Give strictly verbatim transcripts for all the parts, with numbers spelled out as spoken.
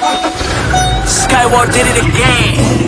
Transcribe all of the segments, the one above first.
Skywalk did it again.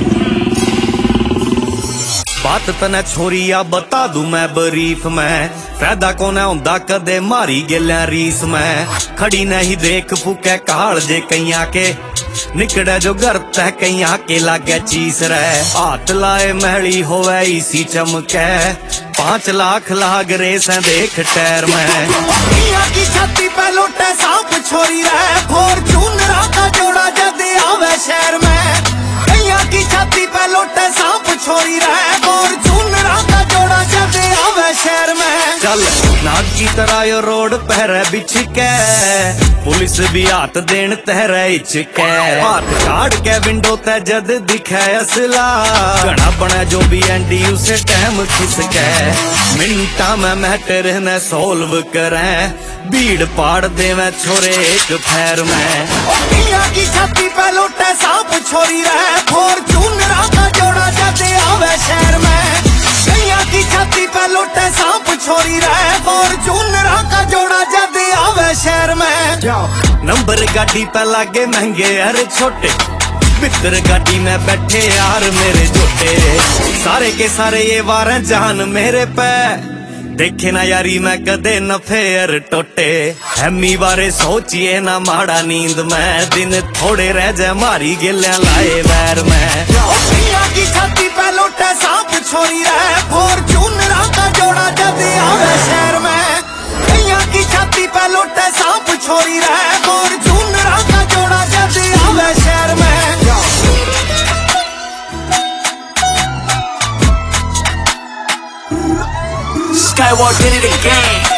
बात तने छोरिया बता दू मैं बरीफ में, फायदा कोने हुंदा कदे मारी गेल्या रीस में। खड़ी नहीं देख फूके काल जे कैया के, निकड़े जो घर तह कैया के लागे चीस रहे। हाथ लाए महली होवे इसी चमके, पांच लाख लाग रेस देख टैर में। की छाती पे लोटे सांप छोरी रहे, फॉर्च्यूनर का जोड़ा जद आवे शहर में। कैया की छाती पे लोटे सांप छोरी रहे, फॉर्च्यूनर का जोड़ा जद आवे शहर में। चल नाग की तरह यो रोड पहरे बिछ के, पुलिस भी हाथ देन तहरे इचके। हाथ काट के विंडो ते जद दिखे असला, घना बने जो भी एंडी उसे टाइम खिसके। मिनटा में मैटर ने सोल्व करे, भीड़ पाड़ देवे छोरे एक फैर में। की छाती पे लोटे सांप छोरी रहे, फॉर्च्यूनर का जोड़ा जद आवे शहर में। कैया की छाती पे लोटे सांप छोरी रहे, फॉर्च्यूनर का जोड़ा जद आवे शहर में। नंबर गाड़ी पे लागे महंगे अरे छोटे, मित्र गाड़ी में बैठे यार मेरे जोटे। सारे के सारे ये वार जान मेरे पे, देखे ना यारी मैं कदे न फेर टोटे। हैमी बारे सोचिए ना माड़ा नींद में, दिन थोड़े रह जाए मारी गिल्या लाए वैर में। की छाती पे लोटे सांप छोरी रहे, फॉर्च्यूनर का जोड़ा जद आवे शहर में। कैया की छाती पे लोटे सांप छोरी रहे, फॉर्च्यूनर का जोड़ा जद आवे शहर में। Skywalk did it again.